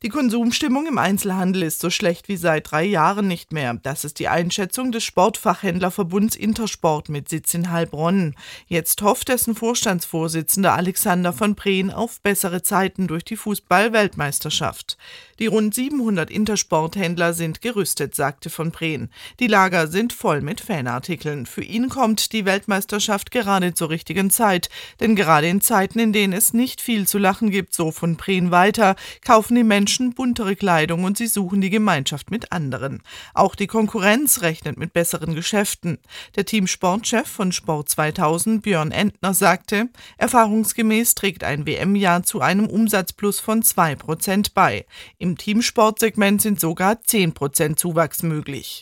Die Konsumstimmung im Einzelhandel ist so schlecht wie seit 3 Jahren nicht mehr. Das ist die Einschätzung des Sportfachhändlerverbunds Intersport mit Sitz in Heilbronn. Jetzt hofft dessen Vorstandsvorsitzender Alexander von Prehn auf bessere Zeiten durch die Fußball-Weltmeisterschaft. Die rund 700 Intersporthändler sind gerüstet, sagte von Prehn. Die Lager sind voll mit Fanartikeln. Für ihn kommt die Weltmeisterschaft gerade zur richtigen Zeit. Denn gerade in Zeiten, in denen es nicht viel zu lachen gibt, so von Prehn weiter, kaufen die Menschen buntere Kleidung und sie suchen die Gemeinschaft mit anderen. Auch die Konkurrenz rechnet mit besseren Geschäften. Der Teamsportchef von Sport 2000, Björn Entner, sagte, erfahrungsgemäß trägt ein WM-Jahr zu einem Umsatzplus von 2% bei. Im Teamsportsegment sind sogar 10% Zuwachs möglich.